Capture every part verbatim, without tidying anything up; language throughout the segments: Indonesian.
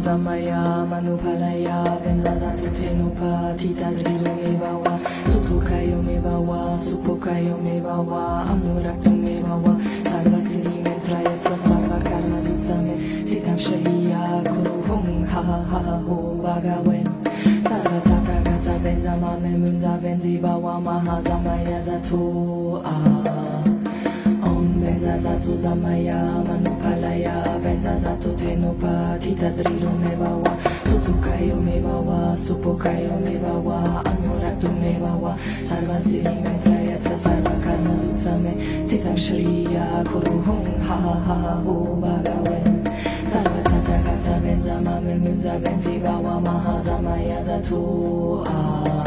Samaya Manupalaya Vendazatu Tenupa Tita Drilu Mevawa Sutukayo Mevawa Supokayo Mevawa Anuraktu Mevawa Sarva Siri Mentraya Sarva Karma Zutsame Sitam Shalia Kuruhum Ha Ha Ha Ho Bhagawen Sarva Tata Gata Benzama Memunza Benzi Bawa Mahazamaya Zatu Ah Benzazatu Zamaya Manupalaya Benzazatu Tenupa Tita Drilu Mevawa Sutukayo Mevawa Supokayo Mevawa Anuraktu Mevawa Sarva Siri Mentrayatsa Sarva Karma Zutsame Sitam Shriya Kuruhum Ha Ha Ha Ho Bhagawen Sarva Tata Gata Benzama Memunza Benzi Bawa Mahazamaya Zatu Ah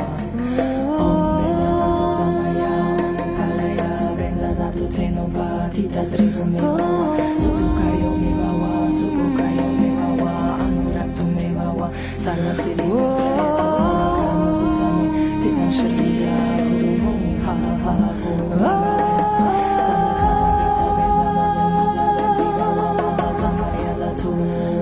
Tenupa Tita Drilu Mevawa Sutukayo Mevawa Supokayo Mevawa Anuraktu Mevawa Sarva Siri Mentrayatsa Sarva Karma Zutsame Sitam Shriya Kuruhum Ha Ha Ha Ho Bhagawen Sarva Tata Gata Benzama Memunza Benzi Bawa Mahazamaya Zatu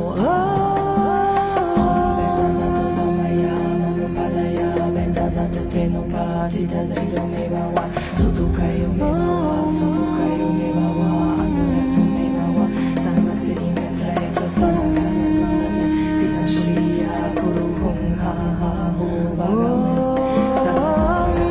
Benzazatu Zamaya Manupalaya Benzazatu Tenupa Tita Drilu Mevawa Sutukayo Mevawa Supokayo Mevawa Anuraktu Mevawa Sarva Siri Mentrayatsa Sarva Karma Zutsame Sitam Shriya Kuruhum Ha Ha Ha Ho Bhagawen Sarva Tata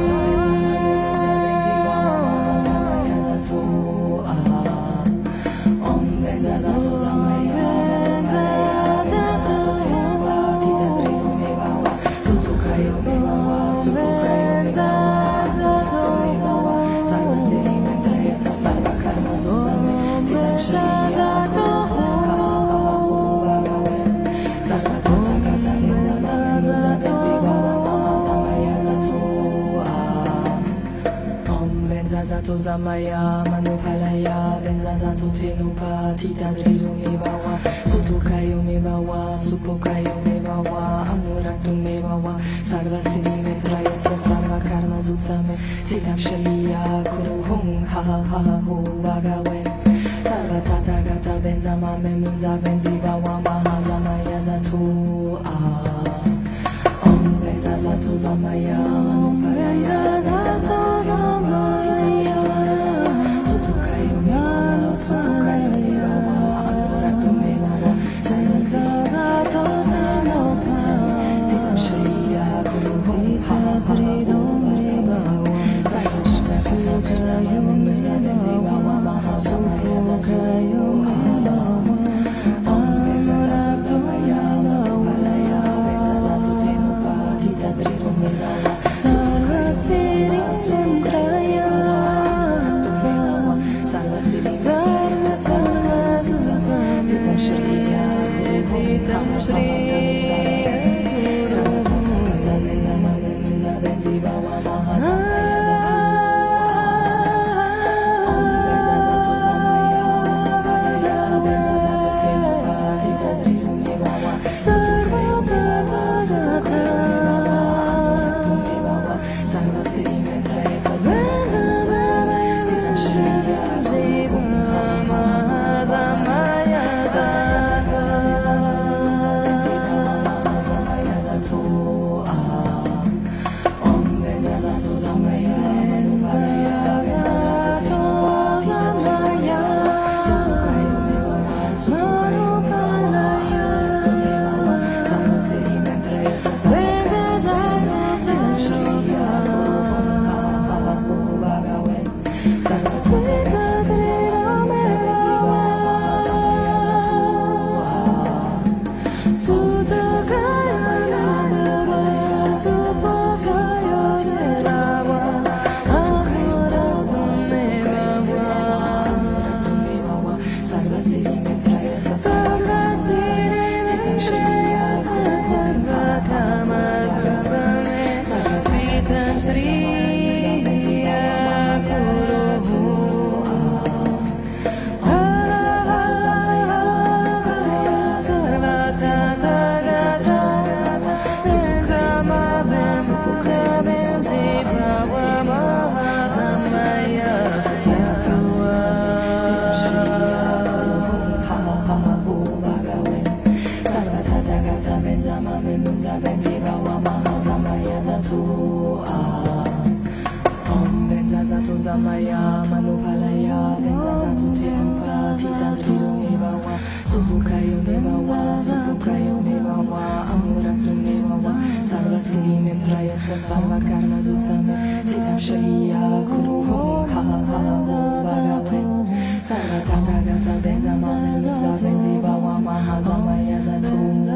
Om Benzazatu Zamaya Benzazatu Tenupa Tita Drilu Mevawa Sutukayo Mevawa Supokayo Mevawa Sarva Siri Mentrayatsa Sarva Karma Zutsame Sitam Shriya Kuruhum Ha Ha Ha Ho Bhagawen Sarva Tata Gata Benzama Memunza Benzi Bawa Mahazamaya Zatu Om Benzazatu Zamaya Manupalaya Benzazatu Tenupa Tita Drilu Mevawa Sutukayo Mevawa Supokayo Mevawa Anuraktu Mevawa Sarva Siri Mentrayatsa Sarva Karma Zutsame Sitam Shriya Kuruhum Ha Ha Ha Ho Bhagawen Sarva Tata Gata Benzama Memunza Benzi Bawa Mahazamaya Zatu Om Benzazatu Zamaya Manupalaya Benzazatu Tenupa Tita Sutukayo Mevawa Supokayo Mevawa Anuraktu Mevawa Sarva Siri Mentrayatsa Sarva Karma Zutsame Sitam Shriya Kuruhum Ha Ha Ha Ho Bhagawen Sarva Tata Gata Benzama Memunza Benzi Bawa Mahazamaya Zatu Om Benzazatu Zamaya Manupalaya Benzazatu Tenupa Tita Drilu Mevawa benzi bawa maha zamaya zato Om benza zato zamaya manupalaya benza zato tenupa tita drilu me bawa subukayo me bawa subukayo me bawa amuraktu me bawa sarva siri me praya sarva karma zutsame sitam shaiya kuru ha ha ha bhagavai sarva tata gata benza mame benza benzi bawa maha zamaya zato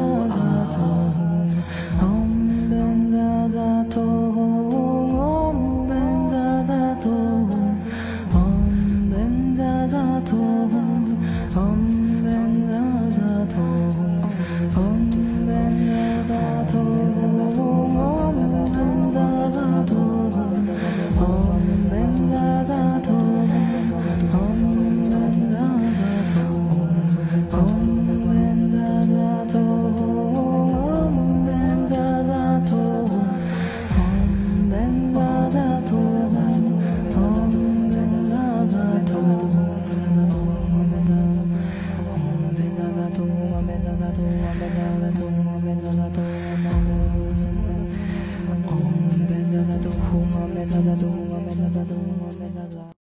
Om benza zato Om benza zato Om benza zato Om benza zato Om benza zato Om benza zato Om benza zato Om benza zato Om benza zato Om benza zato Om benza zato Om benza zato Om benza zato